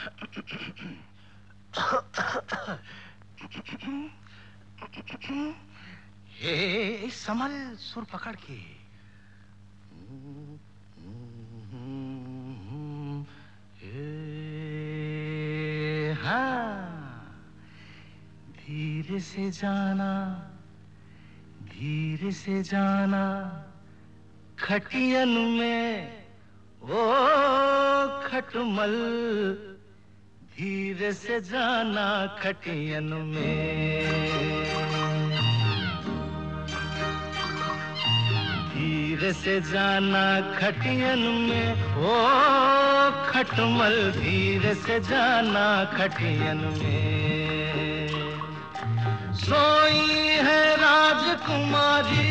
हे संभल, सुर पकड़ के। हाँ, धीरे से जाना, धीरे से जाना खटियन में, ओ खटमल, धीरे से जाना खटियन में। धीरे से जाना खटियन में, ओ खटमल, धीरे से जाना खटियन में। सोई है राजकुमारी,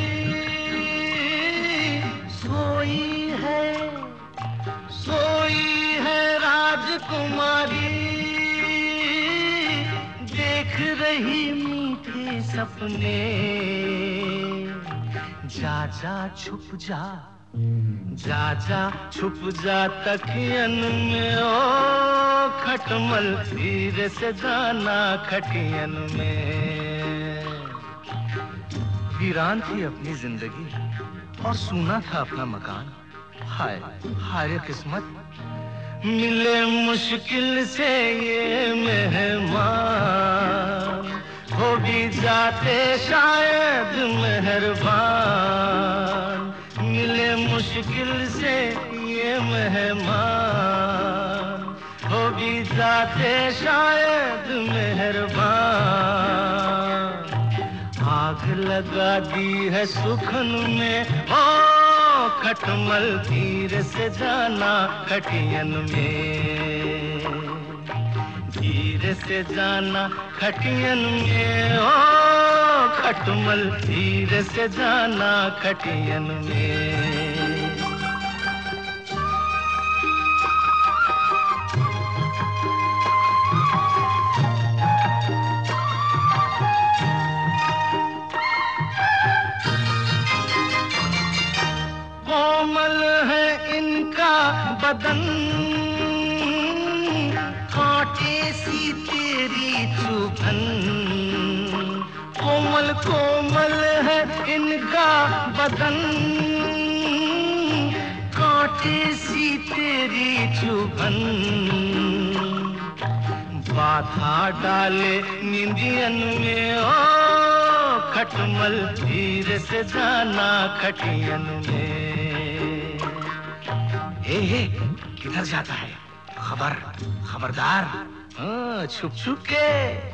सोई है राजकुमारी, देख रही मीठे सपने। जा जा छुप जा, जा जा छुप जा तकियन में, ओ खटमल, धीरे से जाना खटियन में। वीरान थी अपनी जिंदगी और सूना था अपना मकान। हाय हाय किस्मत, मिले मुश्किल से ये मेहमान, हो भी जाते शायद मेहरबान। मिले मुश्किल से ये मेहमान, हो भी जाते शायद मेहरबान। आग लगा दी है सुखन में, ओ खटमल, धीरे से जाना खटियन में। धीरे से जाना खटियन में, ओ खटमल, धीरे से जाना खटियन में। कोमल है इनका बदन, कांटे सी तेरी चुभन। कोमल कोमल है इनका बदन, कांटे सी तेरी चुभन। बाधा डाले निंदियन में, ओ खटमल, धीरे से जाना खटियन में। हे, किधर जाता है? खबरदार, छुप छुप के।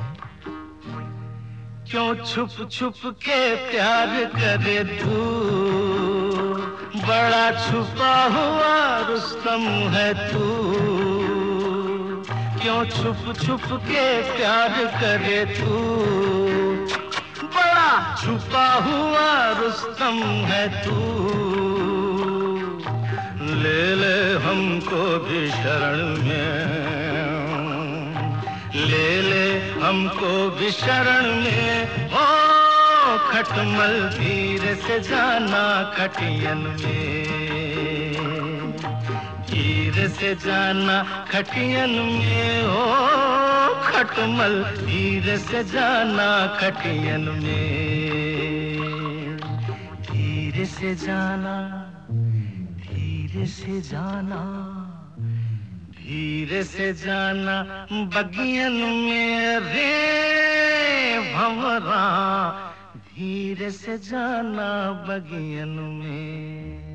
क्यों छुप छुप के प्यार करे तू, बड़ा छुपा हुआ रुस्तम है तू। क्यों छुप छुप के प्यार करे तू, बड़ा छुपा हुआ रुस्तम है तू। ले ले हमको भी शरण में, ले ले हमको भी शरण में, ओ खटमल, धीरे से जाना खटियन में। धीरे से जाना खटियन में, ओ खटमल, धीरे से जाना खटियन में। धीरे से जाना, धीरे से जाना, धीरे से जाना बगियन में रे भंवरा, धीरे से जाना बगियन में।